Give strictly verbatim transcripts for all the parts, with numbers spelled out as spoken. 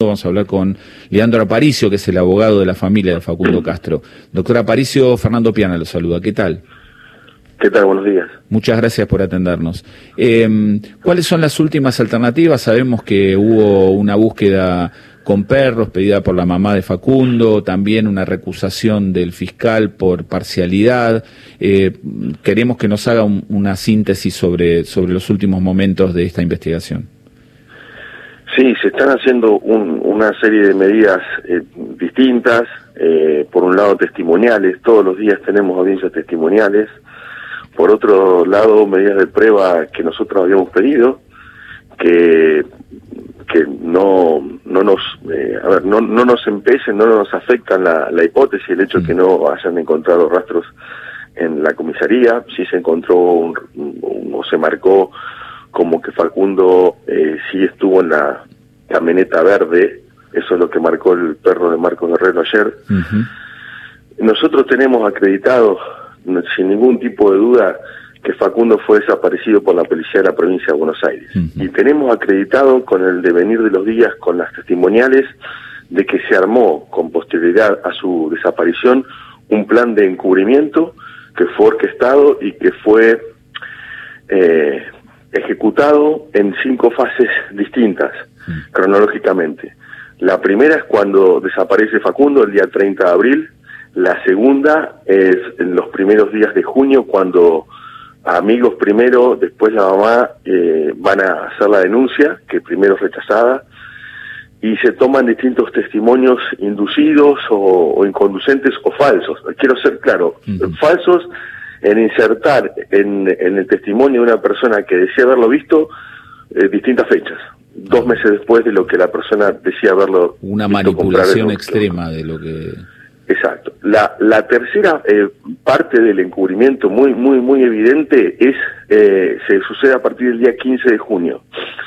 Vamos a hablar con Leandro Aparicio, que es el abogado de la familia de Facundo Castro. Doctor Aparicio, Fernando Piana lo saluda. ¿Qué tal? ¿Qué tal? Buenos días. Muchas gracias por atendernos. Eh, ¿Cuáles son las últimas alternativas? Sabemos que hubo una búsqueda con perros pedida por la mamá de Facundo, también una recusación del fiscal por parcialidad. Eh, queremos que nos haga un, una síntesis sobre, sobre los últimos momentos de esta investigación. Sí, se están haciendo un, una serie de medidas eh, distintas. Eh, por un lado, testimoniales. Todos los días tenemos audiencias testimoniales. Por otro lado, medidas de prueba que nosotros habíamos pedido, que que no no nos eh, a ver, no no nos empecen, no nos afectan la, la hipótesis, el hecho de que no hayan encontrado rastros en la comisaría. Sí se encontró un, un, o se marcó como que Facundo eh, sí estuvo en la camioneta verde. Eso es lo que marcó el perro de Marcos Guerrero ayer. Uh-huh. Nosotros tenemos acreditado sin ningún tipo de duda que Facundo fue desaparecido por la policía de la provincia de Buenos Aires. Uh-huh. Y tenemos acreditado con el devenir de los días, con las testimoniales, de que se armó con posterioridad a su desaparición un plan de encubrimiento que fue orquestado y que fue eh, ejecutado en cinco fases distintas, uh-huh, cronológicamente. La primera es cuando desaparece Facundo, el día treinta de abril. La segunda es en los primeros días de junio, cuando amigos primero, después la mamá eh, van a hacer la denuncia, que primero es rechazada, y se toman distintos testimonios inducidos o, o inconducentes o falsos. Quiero ser claro, uh-huh, falsos en insertar en, en el testimonio de una persona que decía haberlo visto eh, distintas fechas, dos meses después de lo que la persona decía haberlo visto. Una manipulación extrema de lo que... Exacto. La, la tercera eh, parte del encubrimiento muy muy muy evidente es eh, se sucede a partir del día quince de junio.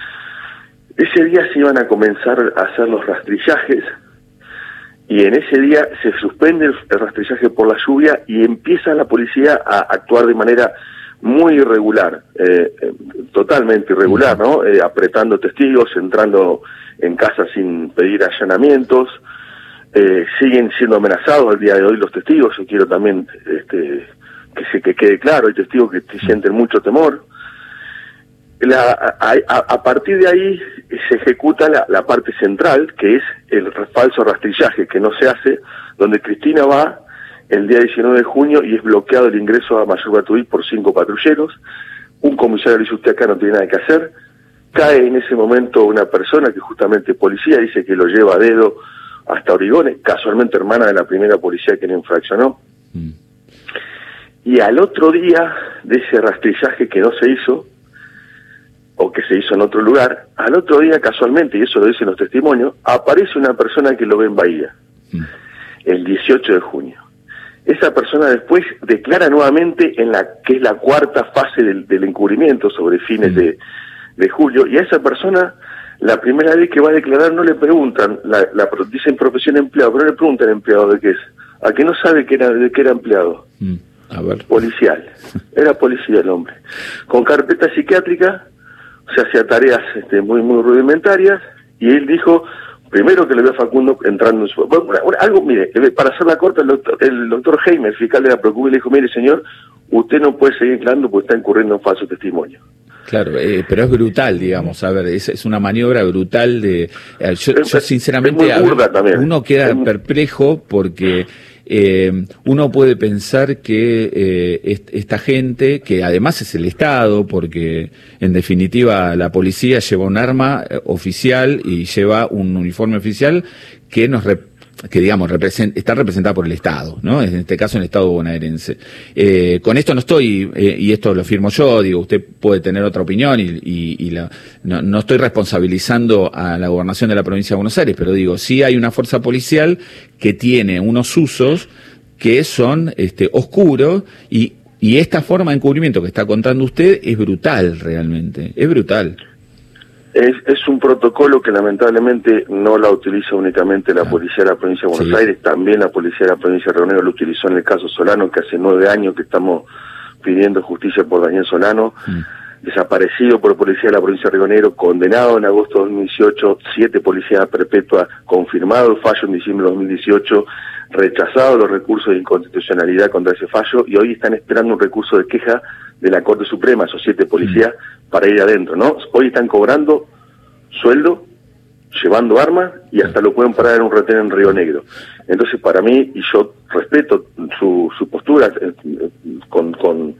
Ese día se iban a comenzar a hacer los rastrillajes y en ese día se suspende el, el rastrillaje por la lluvia y empieza la policía a actuar de manera muy irregular, eh, eh, totalmente irregular, ¿no? Eh, apretando testigos, entrando en casa sin pedir allanamientos. Eh, siguen siendo amenazados al día de hoy los testigos. Yo quiero también este, que se que quede claro, hay testigos que sienten mucho temor. La, a, a, a partir de ahí se ejecuta la, la parte central, que es el falso rastrillaje, que no se hace, donde Cristina va el día diecinueve de junio y es bloqueado el ingreso a Mayor Batuí por cinco patrulleros. Un comisario le dice: usted acá no tiene nada que hacer. Cae en ese momento una persona que justamente policía, dice que lo lleva a dedo hasta Origones, casualmente hermana de la primera policía que le infraccionó. Mm. Y al otro día de ese rastrillaje que no se hizo, o que se hizo en otro lugar, al otro día casualmente, y eso lo dicen los testimonios, aparece una persona que lo ve en Bahía, mm. el dieciocho de junio. Esa persona después declara nuevamente en la que es la cuarta fase del, del encubrimiento, sobre fines mm. de, de julio, y a esa persona... La primera vez que va a declarar no le preguntan, la, la dicen profesión empleado, pero no le preguntan empleado de qué es. ¿A qué no sabe que era, de qué era empleado? Mm, a ver. Policial. Era policía el hombre. Con carpeta psiquiátrica, se hacía tareas este, muy muy rudimentarias, y él dijo, primero que le vio a Facundo entrando en su... Bueno, algo, mire, para hacerla corta, el doctor, el doctor Jaime, el fiscal de la Procuraduría, le dijo: mire señor, usted no puede seguir declarando porque está incurriendo en falso testimonio. Claro, eh, pero es brutal, digamos, a ver, es, es una maniobra brutal de... Eh, yo, yo sinceramente, es muy burda también. Uno queda muy... perplejo porque eh, uno puede pensar que eh, est esta gente, que además es el Estado, porque en definitiva la policía lleva un arma eh, oficial y lleva un uniforme oficial que nos representa, que digamos represent, está representada por el Estado, ¿no? En este caso el Estado bonaerense. Eh, con esto no estoy, eh, y esto lo firmo yo, digo, usted puede tener otra opinión y, y, y la, no, no estoy responsabilizando a la gobernación de la provincia de Buenos Aires, pero digo, sí hay una fuerza policial que tiene unos usos que son este, oscuros y, y esta forma de encubrimiento que está contando usted es brutal realmente, es brutal. Es, es un protocolo que lamentablemente no la utiliza únicamente la ah, policía de la provincia de Buenos sí. Aires, también la policía de la provincia de Río Negro lo utilizó en el caso Solano, que hace nueve años que estamos pidiendo justicia por Daniel Solano. Mm. desaparecido por policía de la provincia de Río Negro, condenado en agosto de dos mil dieciocho, siete policías perpetua, confirmado el fallo en diciembre de dos mil dieciocho, rechazado los recursos de inconstitucionalidad contra ese fallo, y hoy están esperando un recurso de queja de la Corte Suprema, esos siete policías, para ir adentro, ¿no? Hoy están cobrando sueldo, llevando armas, y hasta lo pueden parar en un retén en Río Negro. Entonces, para mí, y yo respeto su, su postura, eh, con... con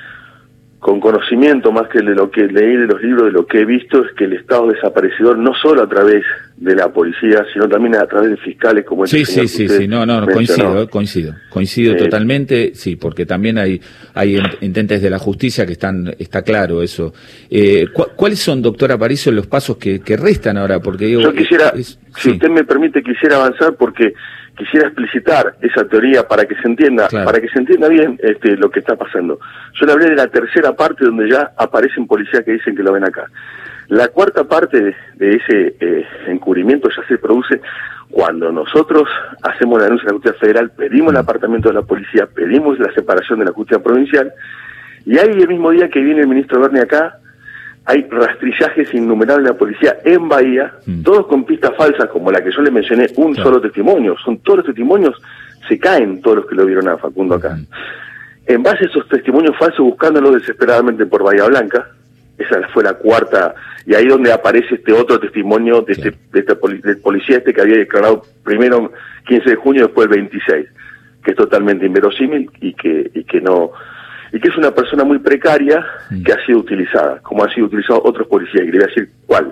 con conocimiento más que de lo que leí de los libros, de lo que he visto, es que el Estado desaparecidor, no solo a través de la policía, sino también a través de fiscales como sí, este señor sí, sí, sí, no, no, no coincido, coincido, coincido eh, totalmente, sí, porque también hay hay intentes de la justicia que están, está claro eso. Eh, ¿cu ¿Cuáles son, doctor Aparicio, los pasos que, que restan ahora? Porque digo, yo quisiera, es, si sí. usted me permite, quisiera avanzar porque quisiera explicitar esa teoría para que se entienda, claro. para que se entienda bien este, lo que está pasando. Yo le hablé de la tercera parte donde ya aparecen policías que dicen que lo ven acá. La cuarta parte de, de ese eh, encubrimiento ya se produce cuando nosotros hacemos la denuncia de la justicia federal, pedimos el apartamento de la policía, pedimos la separación de la justicia provincial, y ahí el mismo día que viene el ministro Berni acá, hay rastrillajes innumerables de la policía en Bahía, mm. todos con pistas falsas, como la que yo le mencioné, un claro. solo testimonio. Son todos los testimonios, se caen todos los que lo vieron a Facundo acá. Mm. En base a esos testimonios falsos, buscándolo desesperadamente por Bahía Blanca, esa fue la cuarta, y ahí donde aparece este otro testimonio de este, de este poli del policía este que había declarado primero quince de junio, después el veintiséis, que es totalmente inverosímil y que, y que no... y que es una persona muy precaria que ha sido utilizada, como han sido utilizados otros policías, y le voy a decir cuál.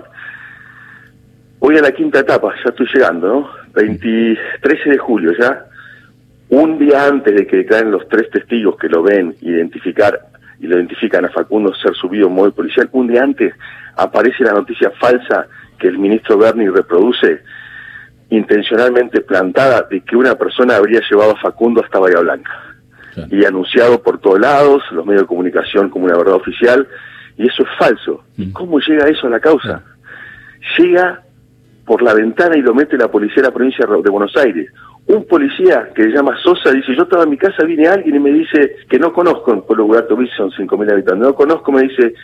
Hoy a la quinta etapa, ya estoy llegando, ¿no? trece de julio ya, un día antes de que declaren los tres testigos que lo ven identificar, y lo identifican a Facundo ser subido en móvil policial, un día antes aparece la noticia falsa que el ministro Berni reproduce, intencionalmente plantada, de que una persona habría llevado a Facundo hasta Bahía Blanca. Y anunciado por todos lados, los medios de comunicación como una verdad oficial, y eso es falso. ¿Y cómo llega eso a la causa? Llega por la ventana y lo mete la policía de la provincia de Buenos Aires. Un policía que se llama Sosa dice, yo estaba en mi casa, viene alguien y me dice, que no conozco, en Pueblo Burato Bici son cinco mil habitantes, no conozco, me dice,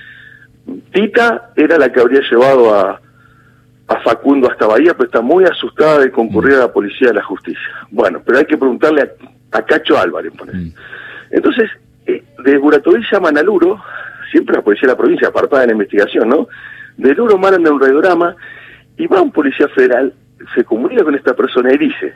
Tita era la que habría llevado a, a Facundo hasta Bahía, pero está muy asustada de concurrir a la policía de la justicia. Bueno, pero hay que preguntarle a a Cacho Álvarez, por mm. Entonces, eh, de Buratoví llaman a Luro, siempre la policía de la provincia, apartada de la investigación, ¿no? De Luro mandan un radiograma, y va un policía federal, se comunica con esta persona y dice,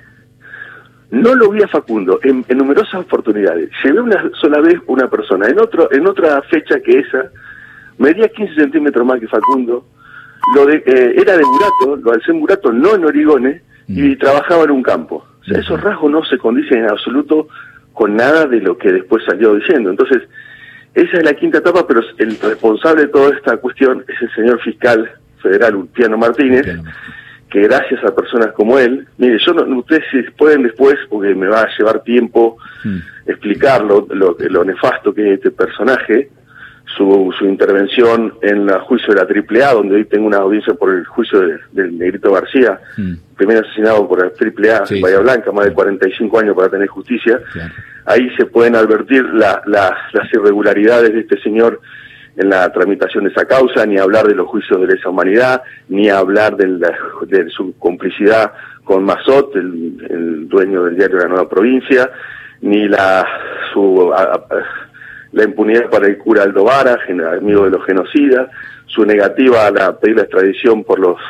no lo vi a Facundo en, en numerosas oportunidades, llevé una sola vez una persona, en otro en otra fecha que esa, medía quince centímetros más que Facundo, lo de, eh, era de Burato, lo alcé en Burato, no en Origones, mm. y trabajaba en un campo. O sea, esos rasgos no se condicen en absoluto con nada de lo que después salió diciendo. Entonces, esa es la quinta etapa, pero el responsable de toda esta cuestión es el señor fiscal federal Ulpiano Martínez, que gracias a personas como él, mire, yo no, ustedes si pueden después, porque me va a llevar tiempo mm. explicarlo, lo, lo nefasto que es este personaje, su, su intervención en el juicio de la Triple A, donde hoy tengo una audiencia por el juicio de, del Negrito García, mm. primer asesinado por la Triple A sí, en Bahía Blanca, más de cuarenta y cinco años para tener justicia. Claro. Ahí se pueden advertir la, la, las irregularidades de este señor en la tramitación de esa causa, ni hablar de los juicios de lesa humanidad, ni hablar de, la, de su complicidad con Mazot, el, el dueño del diario La Nueva Provincia, ni la su a, a, la impunidad para el cura Aldo Vara, amigo de los genocidas, su negativa a la, pedir la extradición por los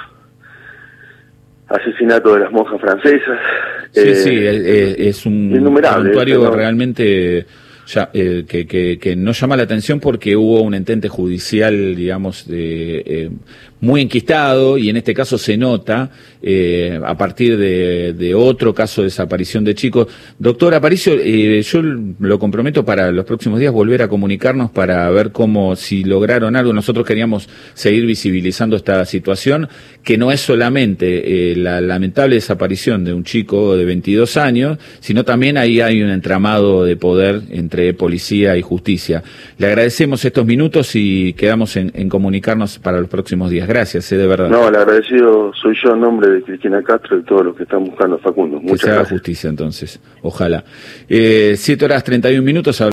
asesinatos de las monjas francesas. Sí, eh, sí, es, es un prontuario ¿no? realmente ya, eh, que, que, que no llama la atención porque hubo un entente judicial, digamos, de, eh, muy enquistado, y en este caso se nota eh, a partir de, de otro caso de desaparición de chicos. Doctor Aparicio, eh, yo lo comprometo para los próximos días volver a comunicarnos para ver cómo, si lograron algo. Nosotros queríamos seguir visibilizando esta situación, que no es solamente eh, la lamentable desaparición de un chico de veintidós años, sino también ahí hay un entramado de poder entre policía y justicia. Le agradecemos estos minutos y quedamos en, en comunicarnos para los próximos días. Gracias, eh, de verdad. No, el agradecido soy yo en nombre de Cristina Castro y todos los que están buscando a Facundo. Muchas que se haga gracias. Justicia, entonces. Ojalá. Eh, siete horas treinta y un minutos.